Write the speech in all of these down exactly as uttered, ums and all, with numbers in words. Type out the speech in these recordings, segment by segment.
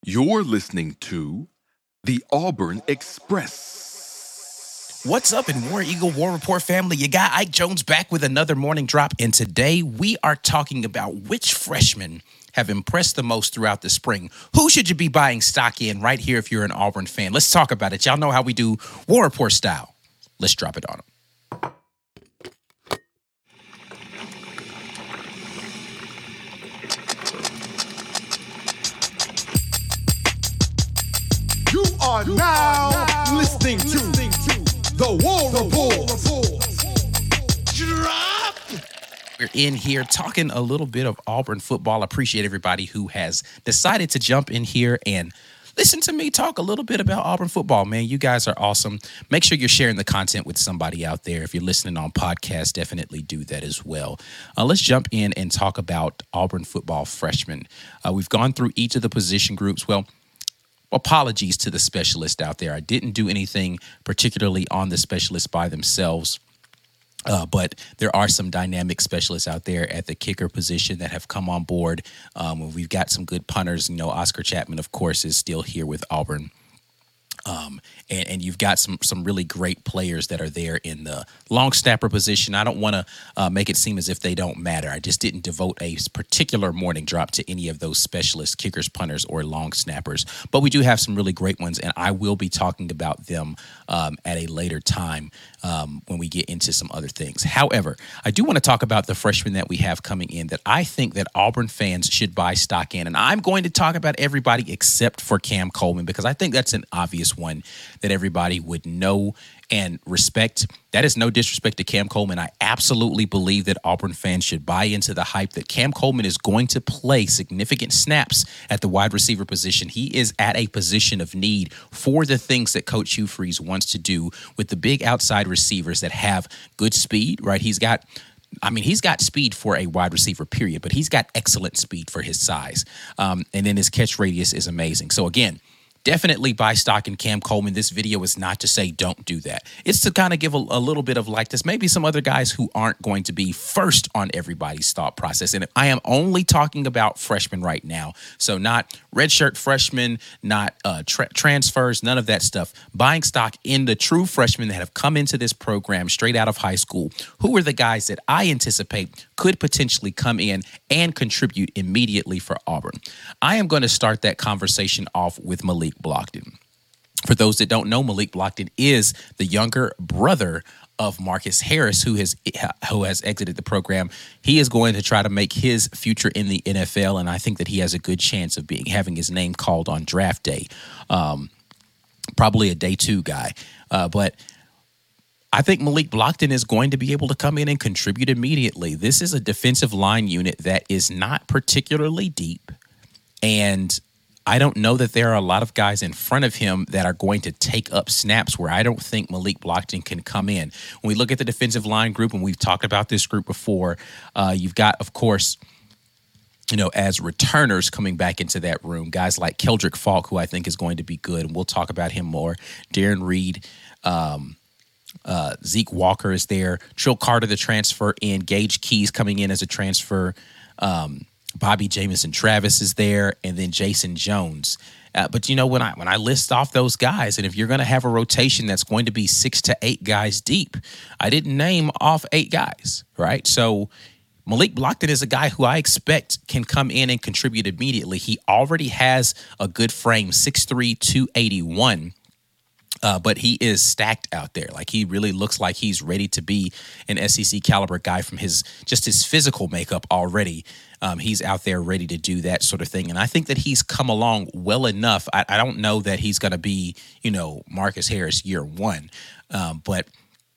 You're listening to the Auburn Express. What's up in War Eagle War Report family? You got Ike Jones back with another morning drop, and today we are talking about which freshmen have impressed the most throughout the spring. Who should you be buying stock in right here if you're an Auburn fan? Let's talk about it. Y'all know how we do War Report style. Let's drop it on them. You are you now, are now listening, listening to, to the War Report. Drop! We're in here talking a little bit of Auburn football. Appreciate everybody who has decided to jump in here and listen to me talk a little bit about Auburn football, man. You guys are awesome. Make sure you're sharing the content with somebody out there. If you're listening on podcast, definitely do that as well. Uh, let's jump in and talk about Auburn football freshmen. Uh, we've gone through each of the position groups. Well, apologies to the specialists out there. I didn't do anything particularly on the specialists by themselves. Uh, but there are some dynamic specialists out there at the kicker position that have come on board. Um, we've got some good punters. You know, Oscar Chapman, of course, is still here with Auburn. Um, and, and you've got some some really great players that are there in the long snapper position. I don't want to uh, make it seem as if they don't matter. I just didn't devote a particular morning drop to any of those specialist kickers, punters, or long snappers. But we do have some really great ones, and I will be talking about them um, at a later time um, when we get into some other things. However, I do want to talk about the freshmen that we have coming in that I think that Auburn fans should buy stock in. And I'm going to talk about everybody except for Cam Coleman because I think that's an obvious one that everybody would know and respect. That is no disrespect to Cam Coleman. I absolutely believe that Auburn fans should buy into the hype that Cam Coleman is going to play significant snaps at the wide receiver position. He is at a position of need for the things that Coach Hugh Freeze wants to do with the big outside receivers that have good speed, right? He's got I mean, he's got speed for a wide receiver, period, but he's got excellent speed for his size. Um, and then his catch radius is amazing. So, again, definitely buy stock in Cam Coleman. This video is not to say don't do that. It's to kind of give a, a little bit of like this, maybe some other guys who aren't going to be first on everybody's thought process. And I am only talking about freshmen right now. So not redshirt freshmen, not uh, tra- transfers, none of that stuff. Buying stock in the true freshmen that have come into this program straight out of high school. Who are the guys that I anticipate could potentially come in and contribute immediately for Auburn? I am going to start that conversation off with Malik Blocton. For those that don't know, Malik Blocton is the younger brother of Marcus Harris, who has who has exited the program. He is going to try to make his future in the N F L, and I think that he has a good chance of being having his name called on draft day. Um, probably a day two guy, uh, but I think Malik Blocton is going to be able to come in and contribute immediately. This is a defensive line unit that is not particularly deep, and I don't know that there are a lot of guys in front of him that are going to take up snaps where I don't think Malik Blocton can come in. When we look at the defensive line group, and we've talked about this group before, uh, you've got, of course, you know, as returners coming back into that room, guys like Keldrick Falk, who I think is going to be good, and we'll talk about him more. Darren Reed, um, uh, Zeke Walker is there. Trill Carter, the transfer in. Gage Keys coming in as a transfer. Um Bobby Jamison Travis is there, and then Jason Jones. Uh, but you know, when I when I list off those guys, and if you're going to have a rotation that's going to be six to eight guys deep, I didn't name off eight guys, right? So Malik Blocton is a guy who I expect can come in and contribute immediately. He already has a good frame, six three, two eighty-one. Uh, but he is stacked out there. Like, he really looks like he's ready to be an S E C caliber guy from his just his physical makeup already. Um, he's out there ready to do that sort of thing. And I think that he's come along well enough. I, I don't know that he's going to be, you know, Marcus Harris year one. Um, but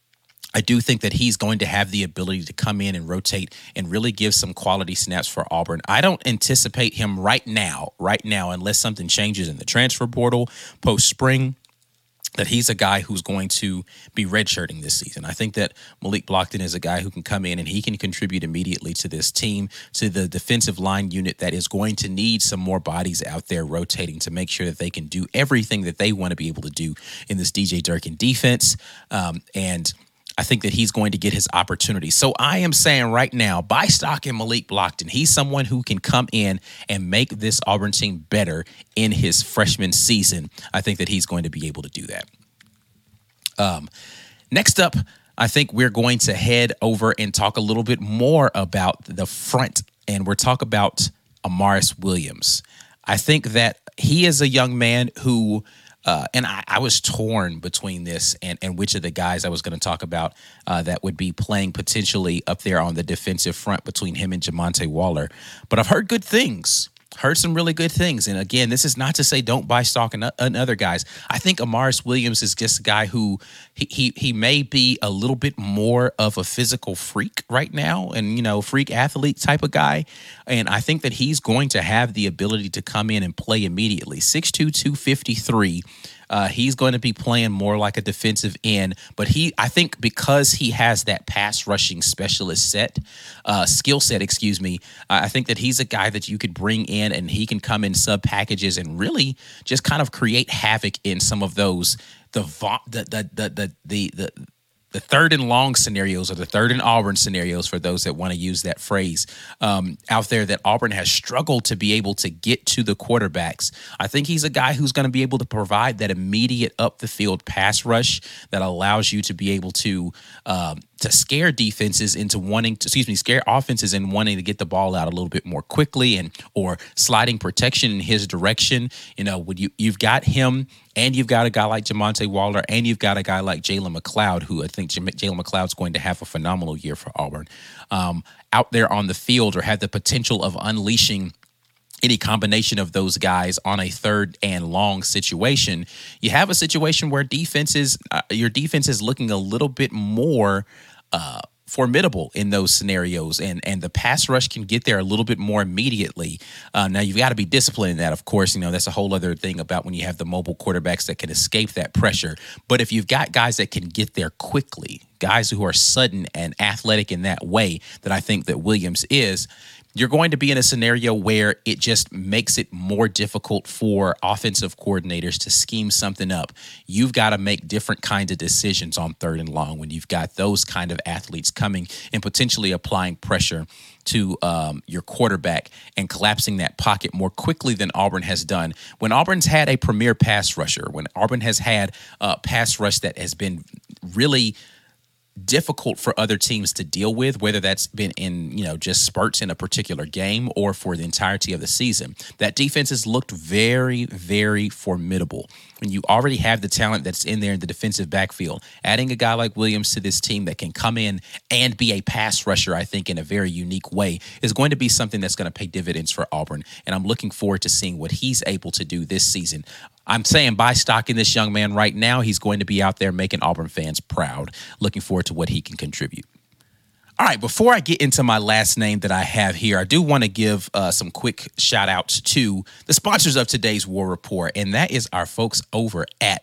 I do think that he's going to have the ability to come in and rotate and really give some quality snaps for Auburn. I don't anticipate him right now, right now, unless something changes in the transfer portal post-spring, that he's a guy who's going to be redshirting this season. I think that Malik Blocton is a guy who can come in and he can contribute immediately to this team, to the defensive line unit that is going to need some more bodies out there rotating to make sure that they can do everything that they want to be able to do in this D J Durkin defense. Um, and I think that he's going to get his opportunity. So I am saying right now, buy stock in Malik Blocton. He's someone who can come in and make this Auburn team better in his freshman season. I think that he's going to be able to do that. Um, next up, I think we're going to head over and talk a little bit more about the front, and we're talk about Amaris Williams. I think that he is a young man who Uh, and I, I was torn between this and, and which of the guys I was going to talk about uh, that would be playing potentially up there on the defensive front between him and Jamonte Waller. But I've heard good things, heard some really good things. And again, this is not to say don't buy stock in, in other guys. I think Amaris Williams is just a guy who he, he he may be a little bit more of a physical freak right now and, you know, freak athlete type of guy. And I think that he's going to have the ability to come in and play immediately. six two, two fifty-three. Uh, he's going to be playing more like a defensive end, but he, I think, because he has that pass rushing specialist set, uh, skill set, excuse me. Uh, I think that he's a guy that you could bring in, and he can come in sub packages and really just kind of create havoc in some of those the the the the the the. the The third and long scenarios, or the third and Auburn scenarios, for those that want to use that phrase, um, out there that Auburn has struggled to be able to get to the quarterbacks. I think he's a guy who's going to be able to provide that immediate up the field pass rush that allows you to be able to um, to scare defenses into wanting to, excuse me, scare offenses and wanting to get the ball out a little bit more quickly, and or sliding protection in his direction. You know, when you you've got him, and you've got a guy like Jamonte Waller, and you've got a guy like Jalen McLeod, who I think Jalen McLeod's going to have a phenomenal year for Auburn, um, out there on the field, or have the potential of unleashing any combination of those guys on a third and long situation. You have a situation where defenses, uh, your defense is looking a little bit more uh, formidable in those scenarios, and and the pass rush can get there a little bit more immediately. Uh, now, you've got to be disciplined in that, of course. You know, that's a whole other thing about when you have the mobile quarterbacks that can escape that pressure. But if you've got guys that can get there quickly, guys who are sudden and athletic in that way that I think that Williams is, you're going to be in a scenario where it just makes it more difficult for offensive coordinators to scheme something up. You've got to make different kinds of decisions on third and long when you've got those kind of athletes coming and potentially applying pressure to um, your quarterback and collapsing that pocket more quickly than Auburn has done. When Auburn's had a premier pass rusher, when Auburn has had a pass rush that has been really difficult for other teams to deal with, whether that's been in, you know, just spurts in a particular game or for the entirety of the season, that defense has looked very, very formidable. When you already have the talent that's in there in the defensive backfield, adding a guy like Williams to this team that can come in and be a pass rusher, I think, in a very unique way, is going to be something that's going to pay dividends for Auburn. And I'm looking forward to seeing what he's able to do this season. I'm saying buy stock in this young man right now. He's going to be out there making Auburn fans proud. Looking forward to what he can contribute. All right, before I get into my last name that I have here, I do want to give uh, some quick shout outs to the sponsors of today's War Report, and that is our folks over at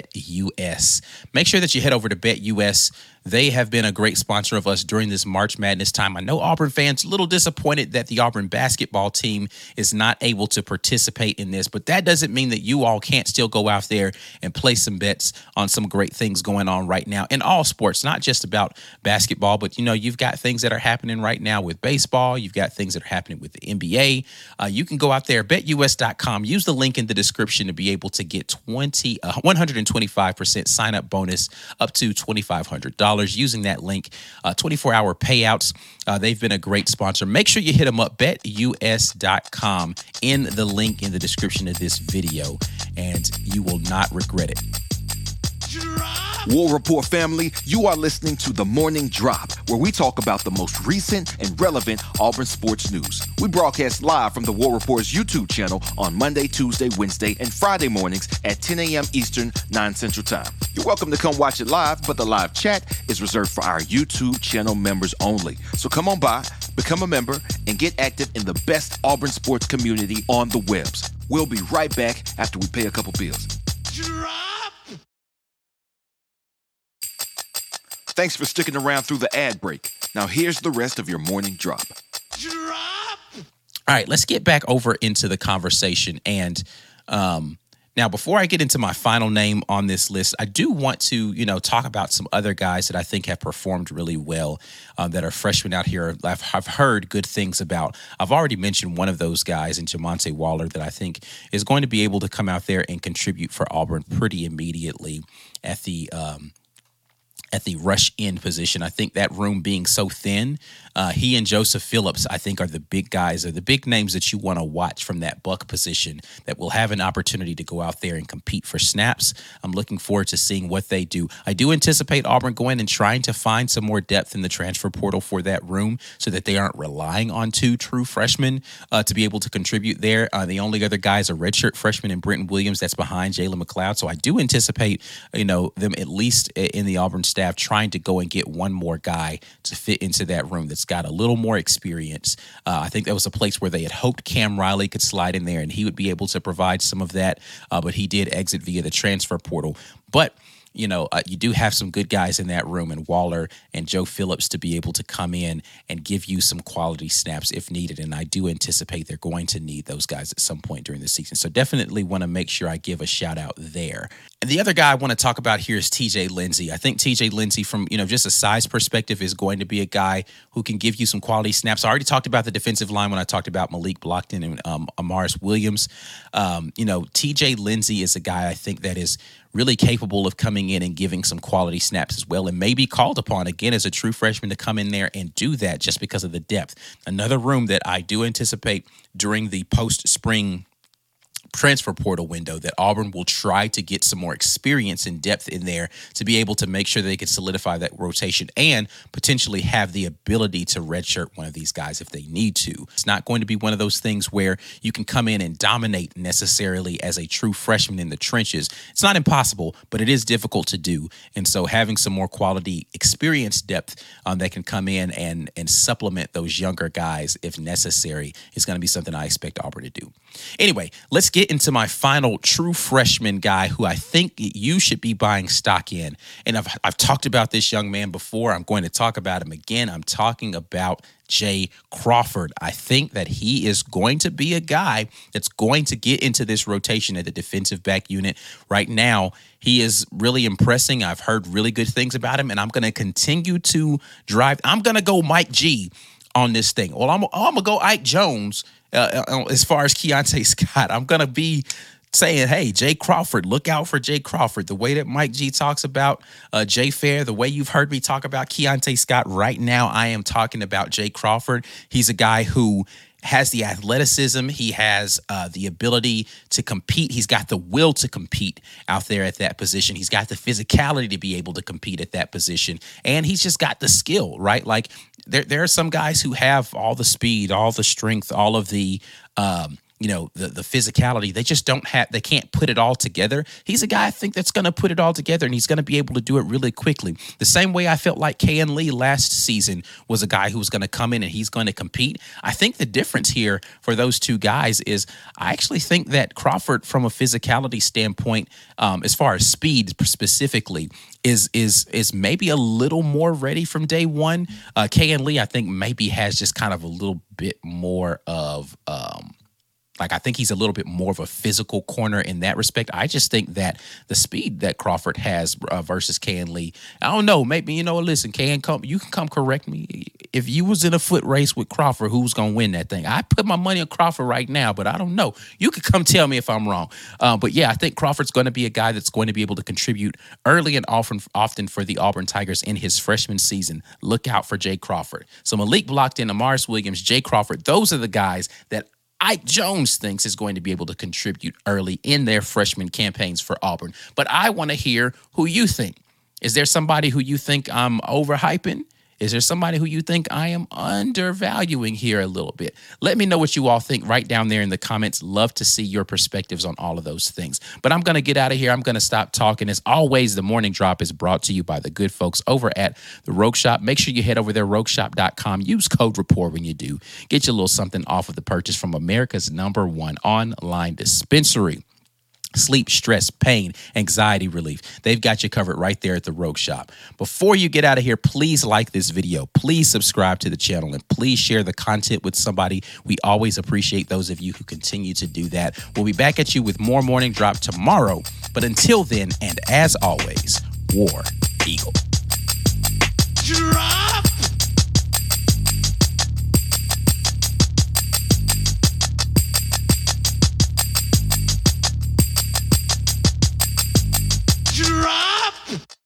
BetUS. Make sure that you head over to BetUS. They have been a great sponsor of us during this March Madness time. I know Auburn fans a little disappointed that the Auburn basketball team is not able to participate in this, but that doesn't mean that you all can't still go out there and place some bets on some great things going on right now in all sports, not just about basketball, but, you know, you've got things that are happening right now with baseball. You've got things that are happening with the N B A. Uh, you can go out there, bet U S dot com, use the link in the description to be able to get twenty, uh, one hundred twenty-five percent sign-up bonus up to twenty-five hundred dollars. Using that link, uh, twenty-four hour payouts. Uh, they've been a great sponsor. Make sure you hit them up, bet U S dot com, in the link in the description of this video, and you will not regret it. War Report family, you are listening to The Morning Drop, where we talk about the most recent and relevant Auburn sports news. We broadcast live from the War Report's YouTube channel on Monday, Tuesday, Wednesday, and Friday mornings at ten a.m. Eastern, nine Central Time. You're welcome to come watch it live, but the live chat is reserved for our YouTube channel members only. So come on by, become a member, and get active in the best Auburn sports community on the webs. We'll be right back after we pay a couple bills. Drop! Thanks for sticking around through the ad break. Now here's the rest of your morning drop. Drop! All right, let's get back over into the conversation and um, Now, before I get into my final name on this list, I do want to, you know, talk about some other guys that I think have performed really well um, that are freshmen out here. I've, I've heard good things about. I've already mentioned one of those guys in Jamonte Waller that I think is going to be able to come out there and contribute for Auburn pretty immediately at the um, at the rush end position. I think that room being so thin, uh, he and Joseph Phillips, I think, are the big guys, are the big names that you want to watch from that buck position that will have an opportunity to go out there and compete for snaps. I'm looking forward to seeing what they do. I do anticipate Auburn going and trying to find some more depth in the transfer portal for that room so that they aren't relying on two true freshmen uh, to be able to contribute there. Uh, the only other guy is a redshirt freshman in Brenton Williams that's behind Jalen McLeod. So I do anticipate, you know, them at least in the Auburn staff trying to go and get one more guy to fit into that room that's got a little more experience. Uh, I think that was a place where they had hoped Cam Riley could slide in there and he would be able to provide some of that, uh, but he did exit via the transfer portal. But you know, uh, you do have some good guys in that room, and Waller and Joe Phillips to be able to come in and give you some quality snaps if needed. And I do anticipate they're going to need those guys at some point during the season. So definitely want to make sure I give a shout out there. And the other guy I want to talk about here is T J Lindsey. I think T J Lindsey, from, you know, just a size perspective, is going to be a guy who can give you some quality snaps. I already talked about the defensive line when I talked about Malik Blockton and um, Amaris Williams. Um, you know, T J Lindsey is a guy I think that is really capable of coming in and giving some quality snaps as well, and may be called upon again as a true freshman to come in there and do that just because of the depth. Another room that I do anticipate during the post-spring transfer portal window that Auburn will try to get some more experience and depth in there to be able to make sure they can solidify that rotation and potentially have the ability to redshirt one of these guys if they need to. It's not going to be one of those things where you can come in and dominate necessarily as a true freshman in the trenches. It's not impossible, but it is difficult to do. And so having some more quality experience depth um, that can come in and, and supplement those younger guys if necessary is going to be something I expect Auburn to do. Anyway, let's get into my final true freshman guy who I think you should be buying stock in. And I've, I've talked about this young man before. I'm going to talk about him again. I'm talking about Jay Crawford. I think that he is going to be a guy that's going to get into this rotation at the defensive back unit. Right now, he is really impressing. I've heard really good things about him, and I'm going to continue to drive. I'm going to go Mike G on this thing. Well, I'm, I'm going to go Ike Jones uh, as far as Keionte Scott. I'm going to be saying, hey, Jay Crawford, look out for Jay Crawford. The way that Mike G talks about uh, Jay Fair, the way you've heard me talk about Keionte Scott, right now I am talking about Jay Crawford. He's a guy who has the athleticism. He has uh, the ability to compete. He's got the will to compete out there at that position. He's got the physicality to be able to compete at that position. And he's just got the skill, right? Like there, there are some guys who have all the speed, all the strength, all of the, um, you know, the, the physicality. They just don't have, they can't put it all together. He's a guy I think that's going to put it all together, and he's going to be able to do it really quickly. The same way I felt like Kayan Lee last season was a guy who was going to come in and he's going to compete. I think the difference here for those two guys is I actually think that Crawford, from a physicality standpoint, um, as far as speed specifically, is is is maybe a little more ready from day one. Uh, Kayan Lee, I think, maybe has just kind of a little bit more of um, Like, I think he's a little bit more of a physical corner in that respect. I just think that the speed that Crawford has uh, versus Kayan Lee, I don't know. Maybe, you know, listen, Kayan, come, you can come correct me. If you was in a foot race with Crawford, who's going to win that thing? I put my money on Crawford right now, but I don't know. You could come tell me if I'm wrong. Uh, but, yeah, I think Crawford's going to be a guy that's going to be able to contribute early and often, often for the Auburn Tigers in his freshman season. Look out for Jay Crawford. So Malik Blockton, Amaris Williams, Jay Crawford, those are the guys that Ike Jones thinks is going to be able to contribute early in their freshman campaigns for Auburn. But I want to hear who you think. Is there somebody who you think I'm overhyping? Is there somebody who you think I am undervaluing here a little bit? Let me know what you all think right down there in the comments. Love to see your perspectives on all of those things. But I'm going to get out of here. I'm going to stop talking. As always, the Morning Drop is brought to you by the good folks over at the Rogue Shop. Make sure you head over there, rogue shop dot com. Use code RAPPORT when you do. Get you a little something off of the purchase from America's number one online dispensary. sleep, stress, pain, anxiety relief. They've got you covered right there at the Rogue Shop. Before you get out of here, please like this video. Please subscribe to the channel and please share the content with somebody. We always appreciate those of you who continue to do that. We'll be back at you with more Morning Drop tomorrow. But until then, and as always, War Eagle. Drop! Drop!